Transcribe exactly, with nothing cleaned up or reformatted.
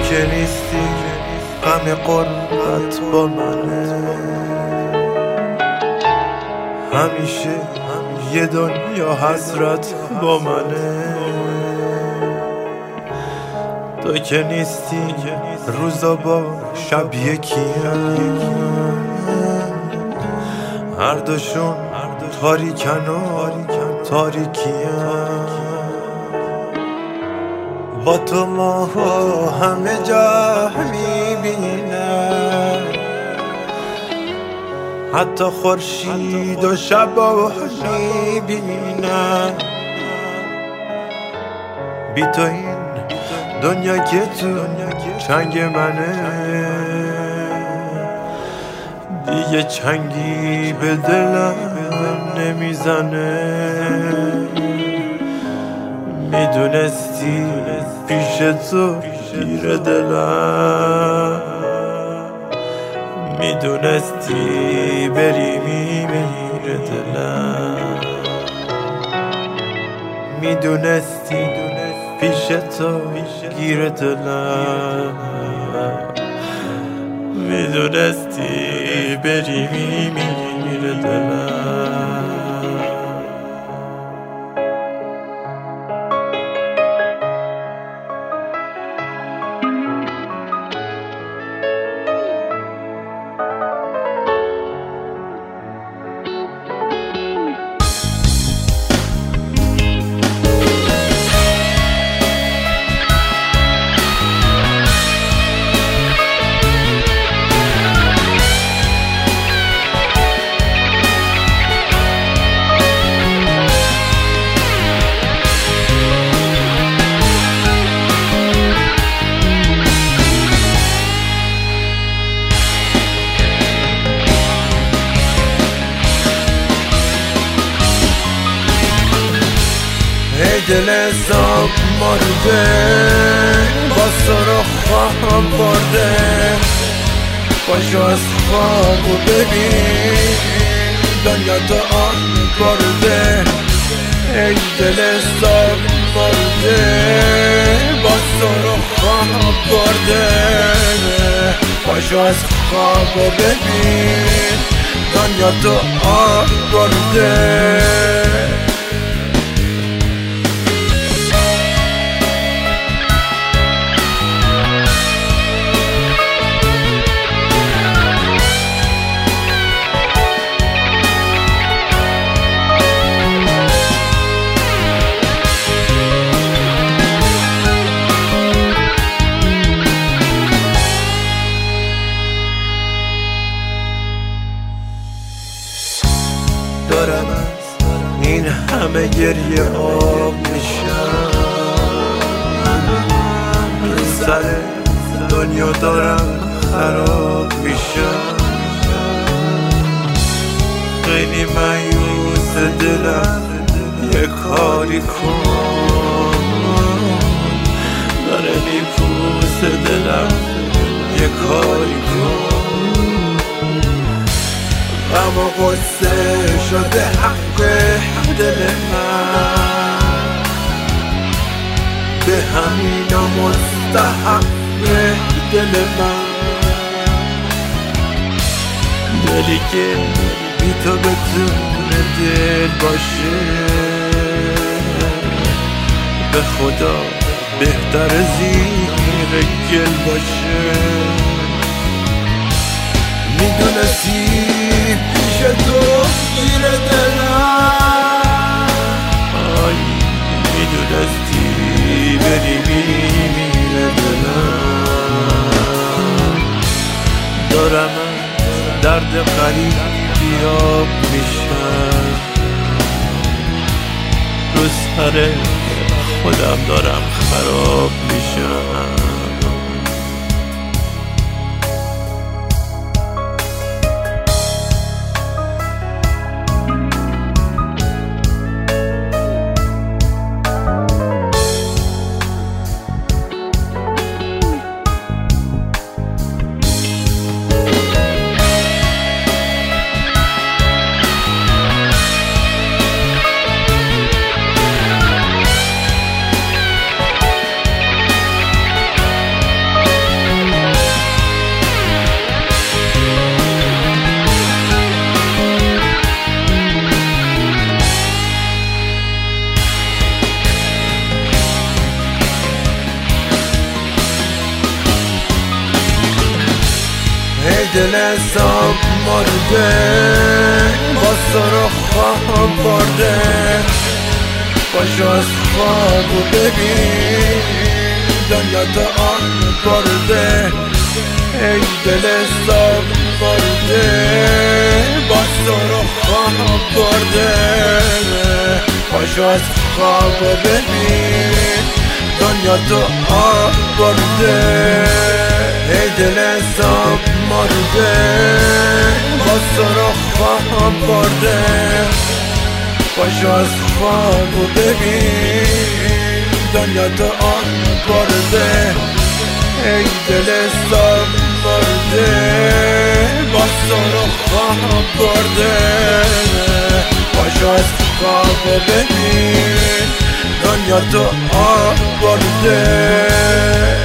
که نیستی غم غربت با منه، همیشه یه دنیا حسرت با منه. تو که نیستی روزا با شب یکیم، هر دوشون تاریکن و تاریکیم. با تو ماه همه جا میبینم، حتی خورشید و شبا میبینم. بی تو این دنیا که تو چنگ منه، دیگه چنگی به دلم نمیزنه. میدونستی پیش تو گیر دلم، میدونستی بری میمیره دلم. میدونستی پیش تو گیر دلم، میدونستی بری میمیره دلم. ای دل حساب مرده، با سر خواب برده، پاشو از خواب و ببین دنیا تو آن برده. ای دل حساب مرده، با سر خواب برده، پاشو از خواب و ببین دنیا تو آن برده. دارم از این همه گریه آب میشم، سر دنیا دارم خراب میشم. خیلی مایوس دلم، یه کاری کن، داره میپوس دلم، یه کاری کن. غم و غصه شده حق دل من، به همینا مستحق دل من. دلی که بی تو بتونه دل باشه، به خدا بهتر زیر گل باشه. میدونستی پیش تو گیر دلم، آی میدونستی بری میمیره دلم. دارم درد غریب بیاب میشم، رو سر خودم دارم خراب میشم. دل حساب مرده با سر خواب برده پاشو از خوابو ببین دنیا تو آن برده ای دل حساب مرده با سر خواب برده پاشو از خوابو ببین دنیا تو آن برده ای دل حساب مرده با سر خواب برده پاشو از خوابو ببین دنیا تو آن برده ای دل حساب مرده با سر خواب برده پاشو از خوابو ببین دنیا تو آن برده